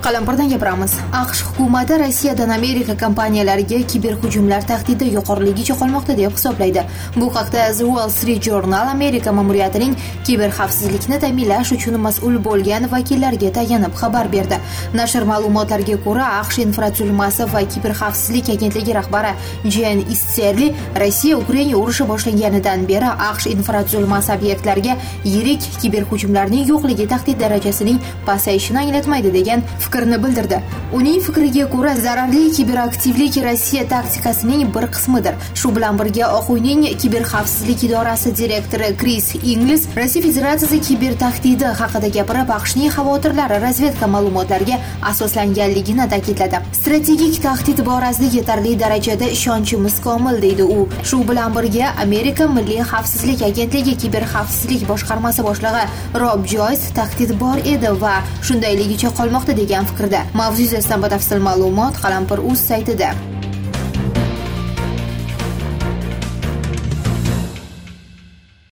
Qalampirdan gapiramiz. AQSh hukumati Rossiyadan Amerika kompaniyalariga kiberhujumlar tahdidi yuqoriligicha qolmoqda deb hisoblaydi. Bu haqda The Wall Street Journal Amerika ma'muriyatining kiberxavfsizlikni ta'minlash uchun mas'ul bo'lgan vakillariga tayanib xabar berdi. Nashr ma'lumotlariga ko'ra, AQSh infratuzilmasi va kiberxavfsizlik agentligi rahbari Jen Isterli Rossiya Ukraina urushi boshlanganidan beri AQSh infratuzilmasi obyektlariga yirik kiberhujumlarning yo'qligi tahdid darajasining pasayishini anglatmaydi degan fikrni bildirdi. Uning fikriga ko'ra, zararli kiberaktivlik Rossiya taktikasining bir qismidir. Shu bilan birga Oq uyning kiberxavfsizlik idorasi direktori Chris Inglis Rossiya Federatsiyasi kiber tahdidi haqida gapirib, AQShning xavotirlari razvedka ma'lumotlariga asoslanganligini ta'kidladi. Strategik tahdid borasida yetarli darajada ishonchimiz komil, deydi u. Shu bilan birga Amerika Milliy xavfsizlik agentligi kiberxavfsizlik boshqarmasi boshlig'i Rob Joyce tahdid bor edi va shundayligicha qolmoqda degan fikrda. Mavzu yuzasidan batafsil ma'lumot Qalampir.uz saytida.